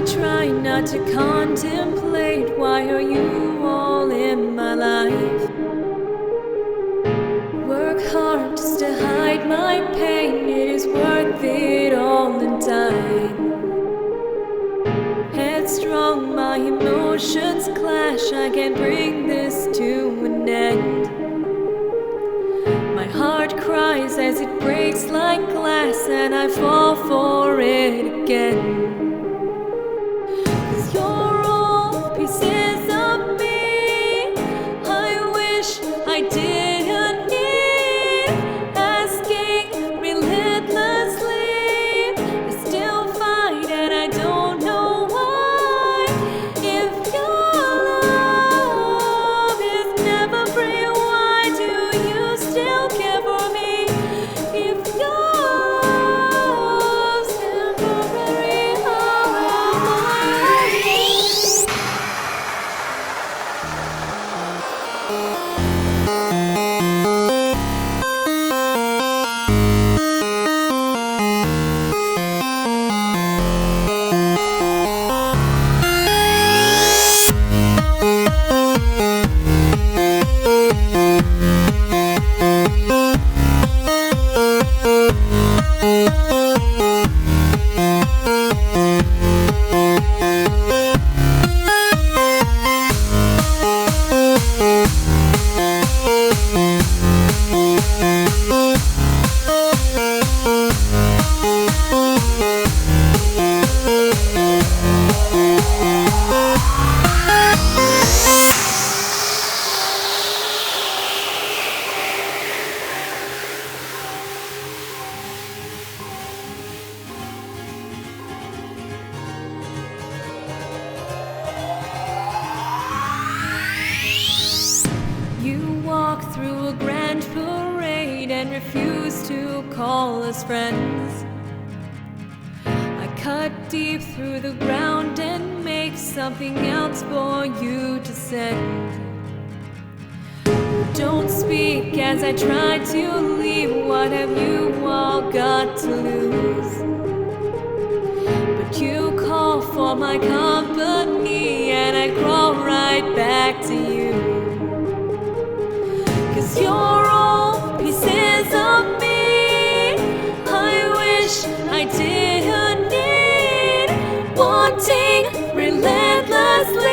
try not to contemplate why are you all in my life. Work hard just to hide my pain, it is worth it all in time. Headstrong, my emotions clash, I can't bring this to an end. My heart cries as it breaks like glass, and I fall for it again. 'Cause you're all pieces of me I wish I didn't need. Asking relentlessly, I still fight and I don't know why. If your love is never free, why do you still care for me? If your love's temporary, how am I? You walk through a grand parade and refuse to call us friends. I cut deep through the ground and make something else for you to send. Don't speak as I try to leave. What have you all got to lose? But you call for my company and I crawl right back to you. 'Cause you're all pieces of me I wish I didn't need. Wanting relentlessly,